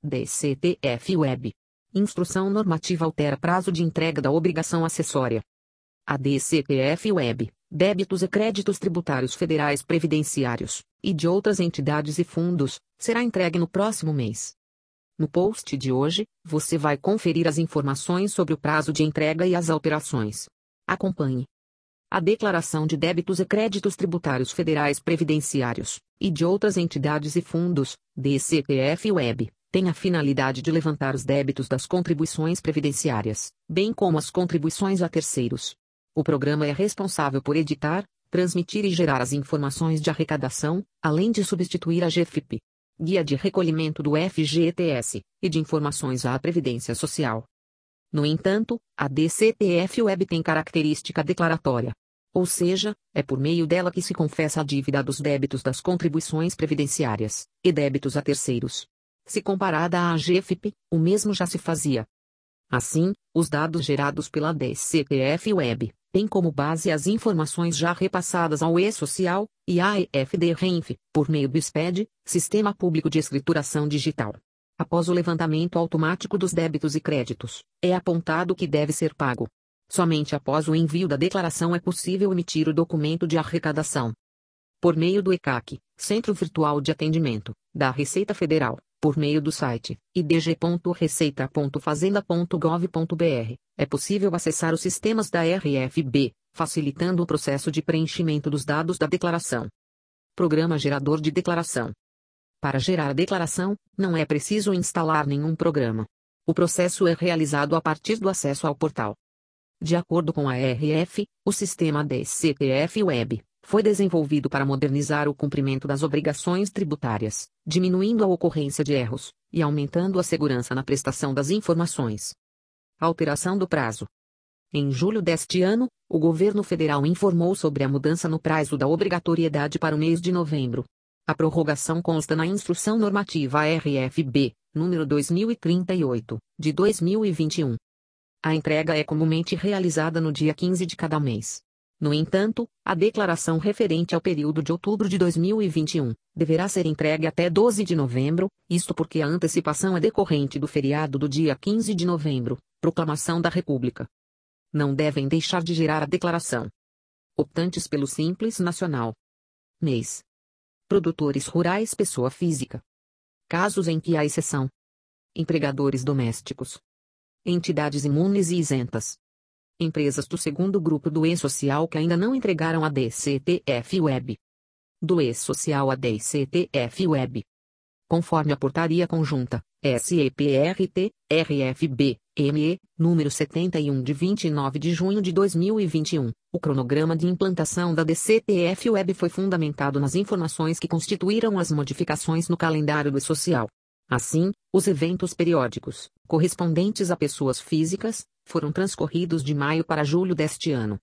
DCTF Web. Instrução normativa altera prazo de entrega da obrigação acessória. A DCTF Web, débitos e créditos tributários federais previdenciários, e de outras entidades e fundos, será entregue no próximo mês. No post de hoje, você vai conferir as informações sobre o prazo de entrega e as alterações. Acompanhe. A Declaração de Débitos e Créditos Tributários Federais Previdenciários, e de outras entidades e fundos, DCTF Web, tem a finalidade de levantar os débitos das contribuições previdenciárias, bem como as contribuições a terceiros. O programa é responsável por editar, transmitir e gerar as informações de arrecadação, além de substituir a GFIP, Guia de Recolhimento do FGTS, e de informações à Previdência Social. No entanto, a DCTF Web tem característica declaratória. Ou seja, é por meio dela que se confessa a dívida dos débitos das contribuições previdenciárias, e débitos a terceiros. Se comparada à GFIP, o mesmo já se fazia. Assim, os dados gerados pela DCTF Web têm como base as informações já repassadas ao E-Social e à EFD-RENF, por meio do SPED, Sistema Público de Escrituração Digital. Após o levantamento automático dos débitos e créditos, é apontado o que deve ser pago. Somente após o envio da declaração é possível emitir o documento de arrecadação. Por meio do ECAC, Centro Virtual de Atendimento, da Receita Federal, por meio do site idg.receita.fazenda.gov.br, é possível acessar os sistemas da RFB, facilitando o processo de preenchimento dos dados da declaração. Programa Gerador de Declaração. Para gerar a declaração, não é preciso instalar nenhum programa. O processo é realizado a partir do acesso ao portal. De acordo com a RF, o sistema DCTF Web foi desenvolvido para modernizar o cumprimento das obrigações tributárias, diminuindo a ocorrência de erros e aumentando a segurança na prestação das informações. Alteração do prazo. Em julho deste ano, o governo federal informou sobre a mudança no prazo da obrigatoriedade para o mês de novembro. A prorrogação consta na Instrução Normativa RFB, número 2038, de 2021. A entrega é comumente realizada no dia 15 de cada mês. No entanto, a declaração referente ao período de outubro de 2021 deverá ser entregue até 12 de novembro, isto porque a antecipação é decorrente do feriado do dia 15 de novembro, Proclamação da República. Não devem deixar de gerar a declaração. Optantes pelo Simples Nacional. Mês. Produtores rurais pessoa física. Casos em que há exceção. Empregadores domésticos. Entidades imunes e isentas. Empresas do segundo grupo do E-Social que ainda não entregaram a DCTF Web. Do E-Social a DCTF Web. Conforme a Portaria Conjunta, SEPRT, RFB, número 71 de 29 de junho de 2021, o cronograma de implantação da DCTF Web foi fundamentado nas informações que constituíram as modificações no calendário do E-Social. Assim, os eventos periódicos, correspondentes a pessoas físicas, foram transcorridos de maio para julho deste ano.